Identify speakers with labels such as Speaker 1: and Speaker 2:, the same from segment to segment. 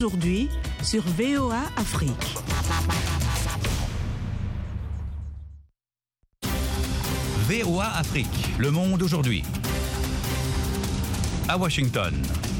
Speaker 1: Aujourd'hui sur VOA Afrique.
Speaker 2: VOA Afrique, le monde aujourd'hui. À Washington.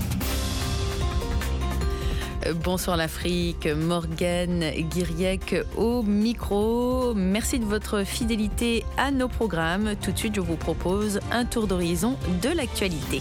Speaker 3: Bonsoir l'Afrique, Morgane Guiriec au micro. Merci de votre fidélité à nos programmes. Tout de suite, je vous propose un tour d'horizon de l'actualité.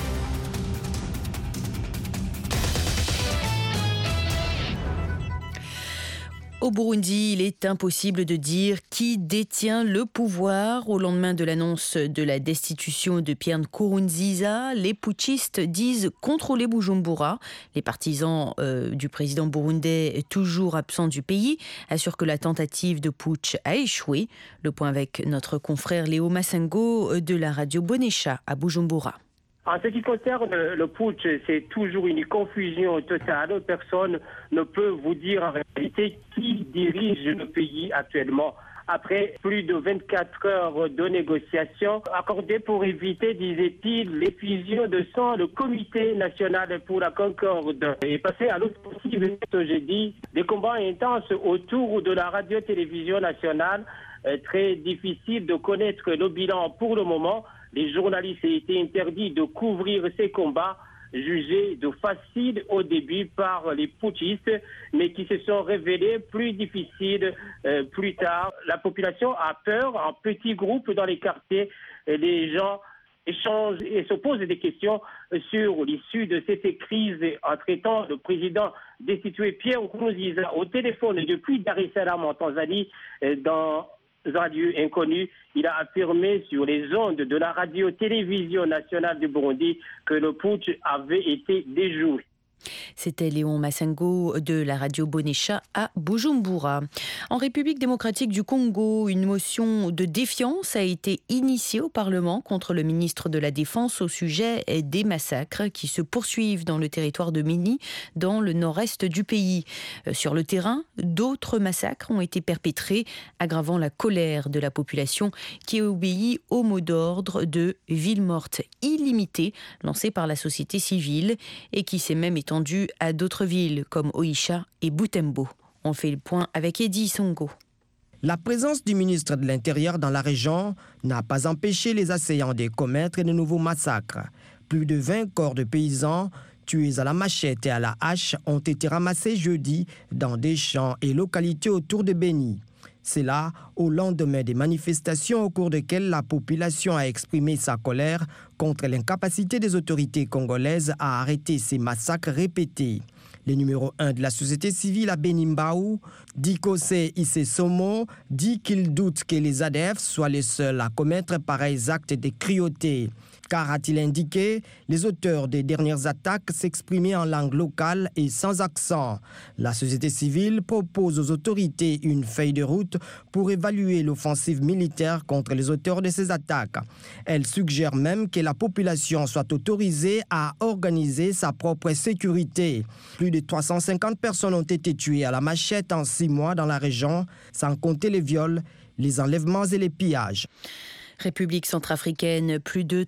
Speaker 3: Au Burundi, il est impossible de dire qui détient le pouvoir. Au lendemain de l'annonce de la destitution de Pierre Nkurunziza, les putschistes disent contrôler Bujumbura. Les partisans du président burundais, toujours absent du pays, assurent que la tentative de putsch a échoué. Le point avec notre confrère Léo Massengo de la radio Bonesha à Bujumbura.
Speaker 4: En ce qui concerne le putsch, c'est toujours une confusion totale. Personne ne peut vous dire en réalité qui dirige le pays actuellement. Après plus de 24 heures de négociations accordées pour éviter, disait-il, l'effusion de sang, le Comité national pour la concorde est passé à l'autre possible ce jeudi. Des combats intenses autour de la radio-télévision nationale. Très difficile de connaître le bilan pour le moment. Les journalistes ont été interdits de couvrir ces combats, jugés de faciles au début par les putschistes, mais qui se sont révélés plus difficiles plus tard. La population a peur, en petits groupes dans les quartiers. Les gens échangent et se posent des questions sur l'issue de cette crise en traitant le président destitué Pierre Nkurunziza au téléphone depuis Dar es Salaam en Tanzanie dans un lieu inconnu. Il a affirmé sur les ondes de la radio-télévision nationale du Burundi que le putsch avait été déjoué.
Speaker 3: C'était Léon Massengo de la radio Bonesha à Bujumbura. En République démocratique du Congo, une motion de défiance a été initiée au Parlement contre le ministre de la Défense au sujet des massacres qui se poursuivent dans le territoire de Beni, dans le nord-est du pays. Sur le terrain, d'autres massacres ont été perpétrés, aggravant la colère de la population qui obéit au mot d'ordre de ville morte illimitée lancé par la société civile et qui s'est même étendu à d'autres villes comme Oicha et Butembo. On fait le point avec Eddie Songo.
Speaker 5: La présence du ministre de l'Intérieur dans la région n'a pas empêché les assaillants de commettre de nouveaux massacres. Plus de 20 corps de paysans tués à la machette et à la hache ont été ramassés jeudi dans des champs et localités autour de Beni. C'est là, au lendemain des manifestations au cours desquelles la population a exprimé sa colère contre l'incapacité des autorités congolaises à arrêter ces massacres répétés. Le numéro 1 de la société civile à Beni-Mbau, Dikosé Issé-Somo, dit qu'il doute que les ADF soient les seuls à commettre pareils actes de cruauté. Car, a-t-il indiqué, les auteurs des dernières attaques s'exprimaient en langue locale et sans accent. La société civile propose aux autorités une feuille de route pour évaluer l'offensive militaire contre les auteurs de ces attaques. Elle suggère même que la population soit autorisée à organiser sa propre sécurité. Plus de 350 personnes ont été tuées à la machette en 6 mois dans la région, sans compter les viols, les enlèvements et les pillages.
Speaker 3: République centrafricaine, plus de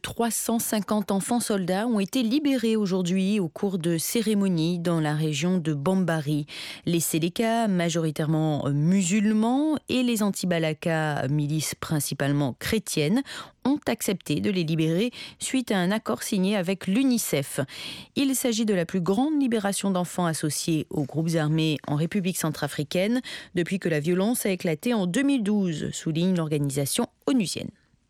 Speaker 3: 350 enfants soldats ont été libérés aujourd'hui au cours de cérémonies dans la région de Bambari. Les Séléka, majoritairement musulmans, et les Anti-Balaka, milices principalement chrétiennes, ont accepté de les libérer suite à un accord signé avec l'UNICEF. Il s'agit de la plus grande libération d'enfants associés aux groupes armés en République centrafricaine depuis que la violence a éclaté en 2012, souligne l'organisation onusienne.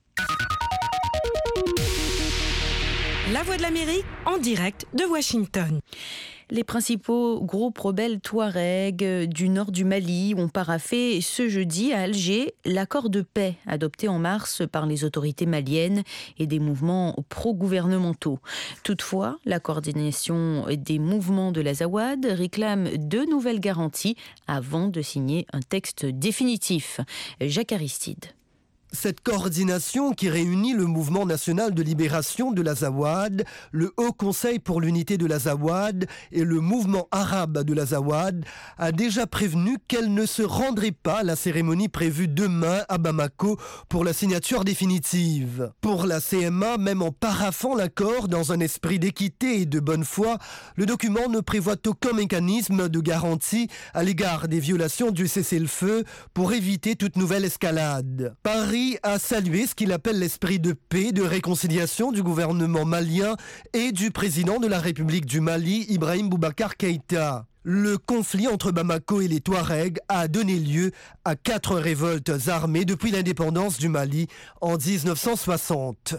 Speaker 6: La Voix de l'Amérique en direct de Washington.
Speaker 3: Les principaux groupes rebelles touaregs du nord du Mali ont paraphé ce jeudi à Alger l'accord de paix adopté en mars par les autorités maliennes et des mouvements pro-gouvernementaux. Toutefois, la coordination des mouvements de l'Azawad réclame de nouvelles garanties avant de signer un texte définitif. Jacques Aristide.
Speaker 7: Cette coordination qui réunit le Mouvement national de libération de l'Azawad, le Haut Conseil pour l'unité de l'Azawad et le Mouvement arabe de l'Azawad a déjà prévenu qu'elle ne se rendrait pas à la cérémonie prévue demain à Bamako pour la signature définitive. Pour la CMA, même en paraphant l'accord dans un esprit d'équité et de bonne foi, le document ne prévoit aucun mécanisme de garantie à l'égard des violations du cessez-le-feu pour éviter toute nouvelle escalade. Paris a salué ce qu'il appelle l'esprit de paix, de réconciliation du gouvernement malien et du président de la République du Mali, Ibrahim Boubacar Keïta. Le conflit entre Bamako et les Touaregs a donné lieu à 4 révoltes armées depuis l'indépendance du Mali en 1960.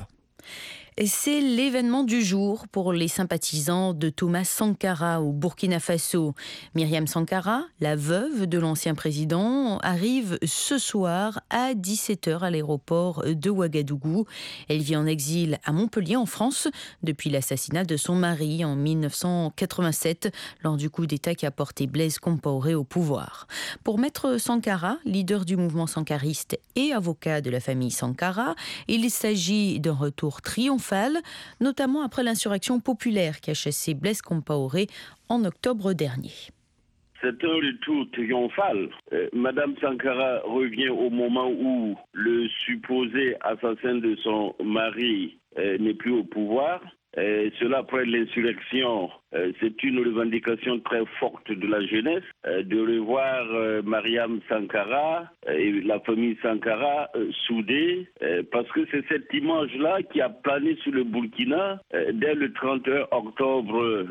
Speaker 3: C'est l'événement du jour pour les sympathisants de Thomas Sankara au Burkina Faso. Myriam Sankara, la veuve de l'ancien président, arrive ce soir à 17h à l'aéroport de Ouagadougou. Elle vit en exil à Montpellier, en France, depuis l'assassinat de son mari en 1987, lors du coup d'État qui a porté Blaise Compaoré au pouvoir. Pour Maître Sankara, leader du mouvement sankariste et avocat de la famille Sankara, il s'agit d'un retour triomphal, notamment après l'insurrection populaire qui a chassé Blaise Compaoré en octobre dernier.
Speaker 8: C'est un retour triomphal. Madame Sankara revient au moment où le supposé assassin de son mari n'est plus au pouvoir. Cela après l'insurrection, c'est une revendication très forte de la jeunesse de revoir Mariam Sankara et la famille Sankara soudée, parce que c'est cette image-là qui a plané sur le Burkina dès le 31 octobre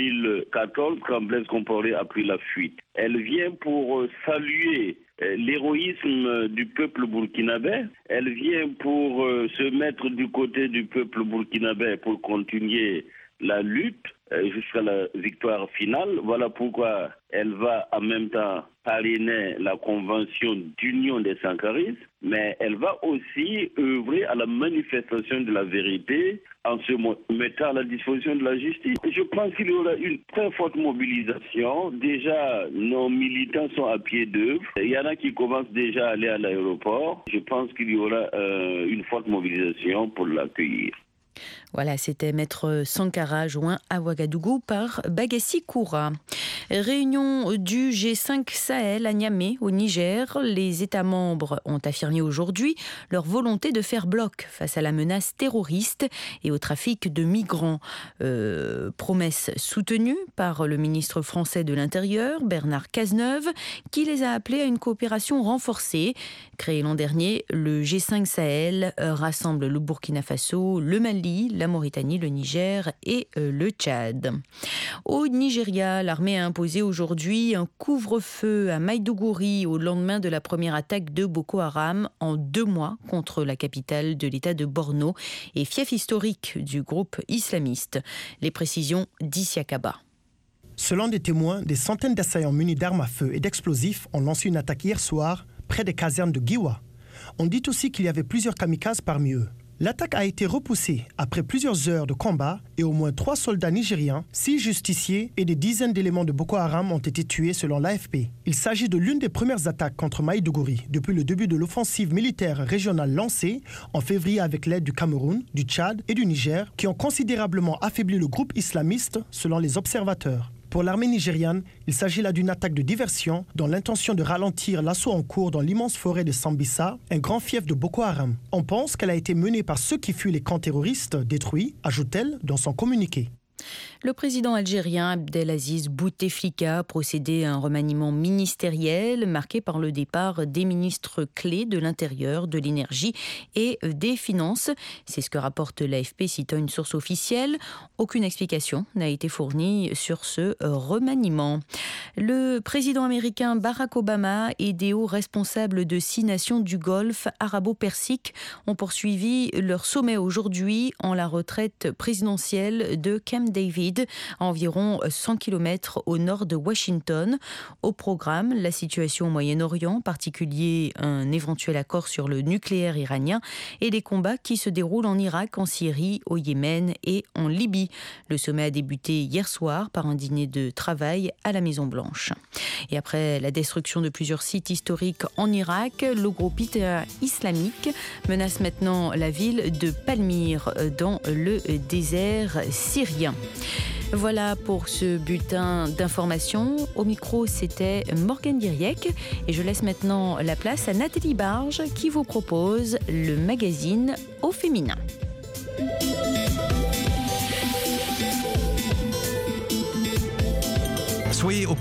Speaker 8: 2014 quand Blaise Compaoré a pris la fuite. Elle vient pour saluer l'héroïsme du peuple burkinabé. Elle vient pour se mettre du côté du peuple burkinabé pour continuer la lutte jusqu'à la victoire finale. Voilà pourquoi elle va en même temps parrainer la convention d'union des sankaristes, mais elle va aussi œuvrer à la manifestation de la vérité en se mettant à la disposition de la justice. Je pense qu'il y aura une très forte mobilisation. Déjà, nos militants sont à pied d'œuvre. Il y en a qui commencent déjà à aller à l'aéroport. Je pense qu'il y aura une forte mobilisation pour l'accueillir.
Speaker 3: Voilà, c'était Maître Sankara joint à Ouagadougou par Bagassi Koura. Réunion du G5 Sahel à Niamey, au Niger. Les États membres ont affirmé aujourd'hui leur volonté de faire bloc face à la menace terroriste et au trafic de migrants. Promesse soutenue par le ministre français de l'Intérieur, Bernard Cazeneuve, qui les a appelés à une coopération renforcée. Créé l'an dernier, le G5 Sahel rassemble le Burkina Faso, le Mali, la Mauritanie, le Niger et le Tchad. Au Nigeria, l'armée a imposé aujourd'hui un couvre-feu à Maïdougouri au lendemain de la première attaque de Boko Haram en 2 mois contre la capitale de l'État de Borno et fief historique du groupe islamiste. Les précisions d'Issia Kaba.
Speaker 9: Selon des témoins, des centaines d'assaillants munis d'armes à feu et d'explosifs ont lancé une attaque hier soir près des casernes de Giwa. On dit aussi qu'il y avait plusieurs kamikazes parmi eux. L'attaque a été repoussée après plusieurs heures de combat et au moins 3 soldats nigérians, 6 justiciers et des dizaines d'éléments de Boko Haram ont été tués selon l'AFP. Il s'agit de l'une des premières attaques contre Maïdougouri depuis le début de l'offensive militaire régionale lancée en février avec l'aide du Cameroun, du Tchad et du Niger qui ont considérablement affaibli le groupe islamiste selon les observateurs. Pour l'armée nigériane, il s'agit là d'une attaque de diversion dont l'intention de ralentir l'assaut en cours dans l'immense forêt de Sambisa, un grand fief de Boko Haram. On pense qu'elle a été menée par ceux qui fuient les camps terroristes détruits, ajoute-t-elle dans son communiqué.
Speaker 3: Le président algérien Abdelaziz Bouteflika a procédé à un remaniement ministériel marqué par le départ des ministres clés de l'Intérieur, de l'Énergie et des Finances. C'est ce que rapporte l'AFP citant une source officielle. Aucune explication n'a été fournie sur ce remaniement. Le président américain Barack Obama et des hauts responsables de 6 nations du Golfe arabo-persique ont poursuivi leur sommet aujourd'hui en la retraite présidentielle de Camp David, à environ 100 km au nord de Washington. Au programme, la situation au Moyen-Orient, en particulier un éventuel accord sur le nucléaire iranien et les combats qui se déroulent en Irak, en Syrie, au Yémen et en Libye. Le sommet a débuté hier soir par un dîner de travail à la Maison-Blanche. blanche. Et après la destruction de plusieurs sites historiques en Irak, le groupe État islamique menace maintenant la ville de Palmyre dans le désert syrien. Voilà pour ce bulletin d'information. Au micro, c'était Morgane Diriec et je laisse maintenant la place à Nathalie Barge qui vous propose le magazine Au féminin.
Speaker 2: Soyez au